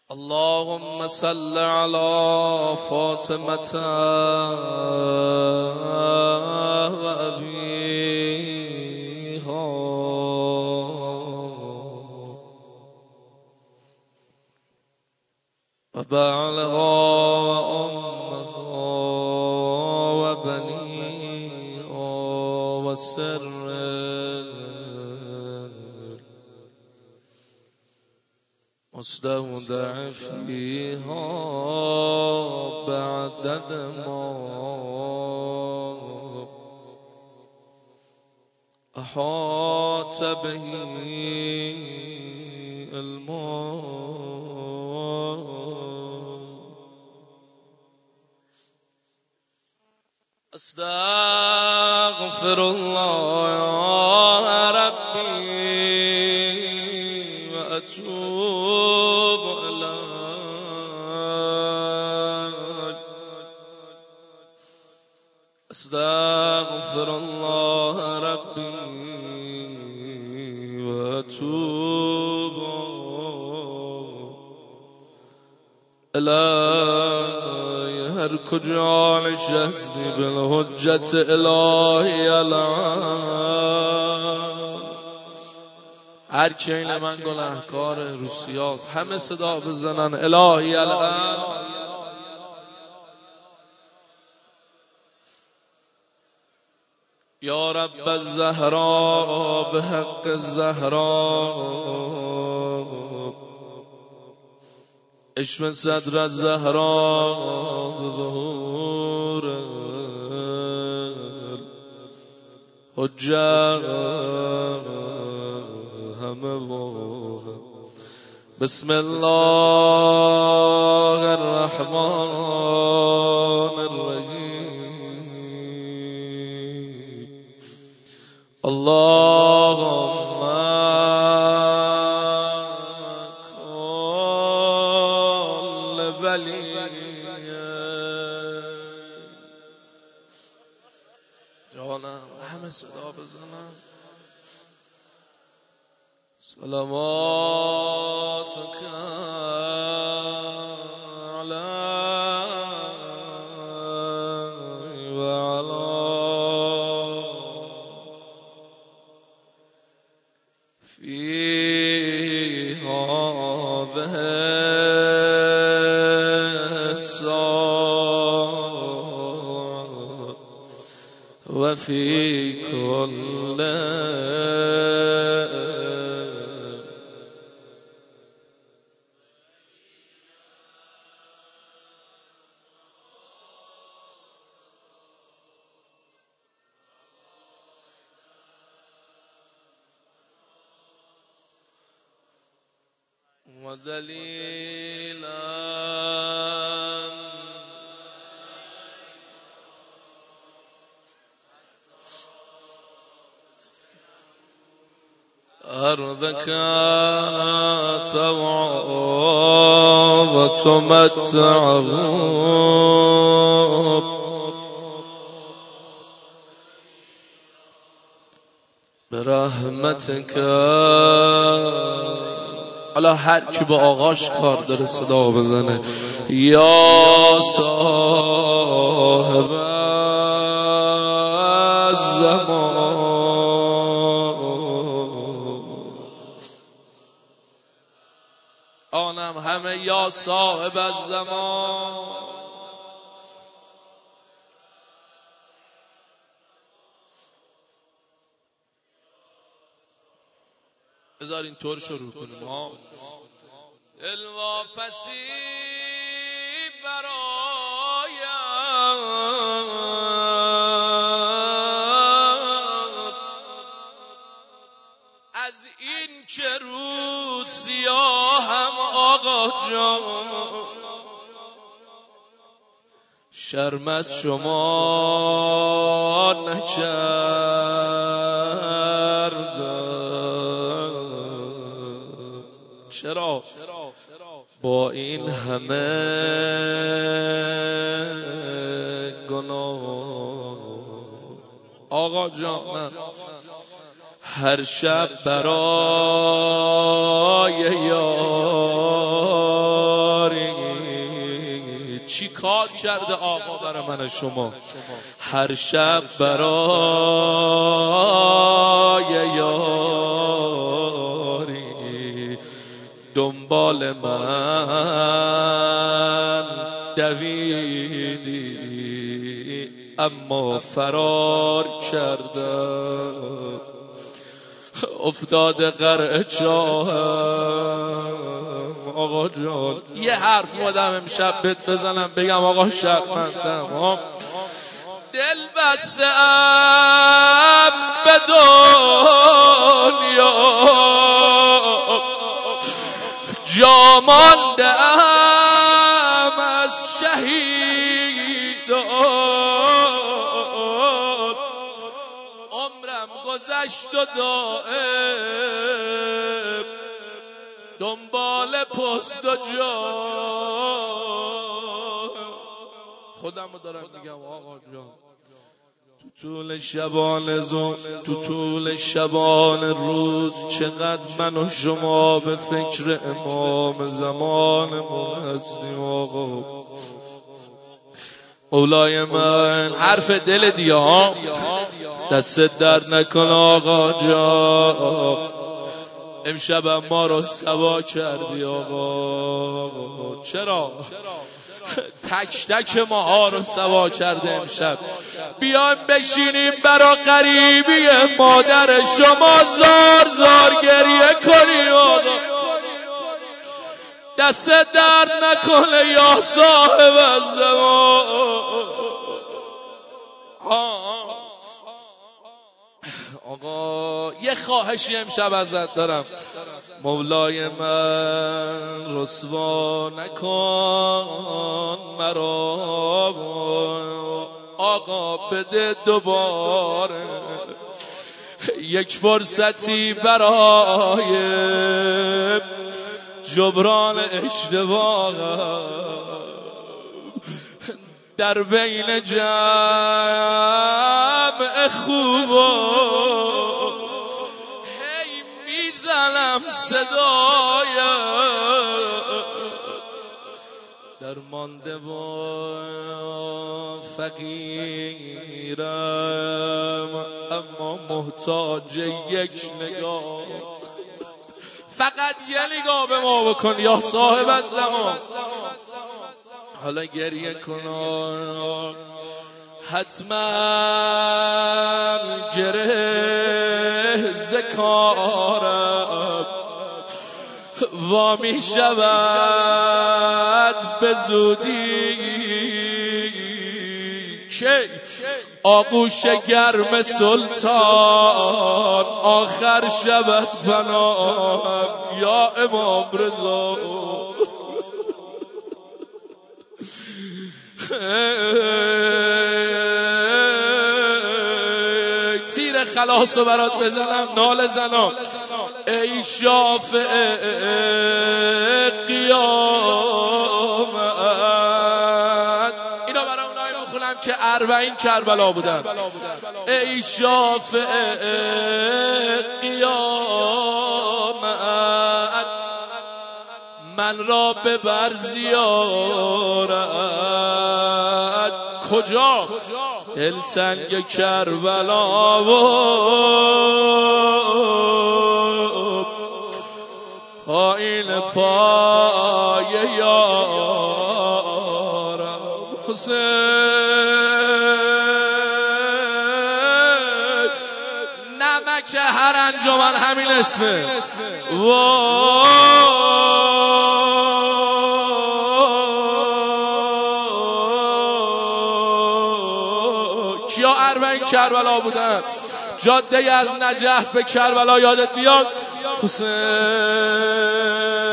اللهم صل على فاطمة وأبيها وبعلها وأمها وبنيها وسر مستودع فيها بعدد ما أحاط به الماء. أستغفر الله يا ربي وأتوب إليك. أستغفر الله ربي وأتوب إليك. هر کجا نشستی بالحجت الهی الان، هر کین من گناهکار روسیاست همه صدا بزنن الهی الان. یا رب الزهراء بحق الزهراء اشف صدر الزهراء بظهور الحجة همه واقع. بسم الله الرحمن الرحيم. اللهم كل ولي جانا همه صدا بزنن. صلواتك علي وعلى في هذه الساعة وفي كل ودليلا أرضك توعى وتمتع برحمتك. حالا هر کی با آغاش کار داره صدا بزنه. یا صاحب الزمان آنم همه یا صاحب الزمان. بذار این طور شروع کنیم ها. دلواپسی برایم از این که رو سیاهم آقا جان، شرم از شما نکردم. چرا با این همه گناه آقا جان هر شب برای یار چی کار کرده آقا برای من شما؟ هر شب برای یاری دنبال من دویدی، اما فرار کردم، افتاده قرع چاهم. آقا جان یه حرف مادم امشب بهت بزنم بگم آقا شرمندم، دل بستم به دنیا، جا ماندم از شهیدان، عمرم گذشت و دائم دنبال پست و جا. خودم رو دارم میگم آقا جان، تو طول شبان روز چقدر من و شما به فکر امام زمانمون هستیم. آقا اولای من حرف دل دیگه ها، دست درد نکن آقا جان، امشب ما رو سوا کردی آقا. چرا؟ تک تک ماها رو سوا کرده امشب. بیایم بشینیم برا غریبی مادر شما زار زار گریه کنیم آقا. دست درد نکنه یا صاحب الزمان. آقا یه خواهشی امشب ازت دارم، مولای من رسوا نکن مرا آقا، بده دوباره یک فرصتی برای جبران اشتباه در بین جمع خوبا. هی میزنم صدایم در مانده و فقیرم، اما محتاج یک نگاه، فقط یه نگاه به ما بکن یا صاحب الزمان. حالا گریه کن، حتما گره ذکارم وامی شود به زودی که آغوش گرم سلطان آخر شود پناهم یا امام رضا. تیر خلاصو برات بزنم نال زنم، ای شافع قیامت. اینا برای اونایی میخونم که 40 کربلا بودن. ای شافع قیامت من را ببر زیارت. کجا؟ دلتنگ کربلا و پایین پای یارم حسین. نمک هر انجمن همین اسمه. کیا 40 کربلا بودن؟ جاده از نجف به کربلا یادت بیاد؟ حسین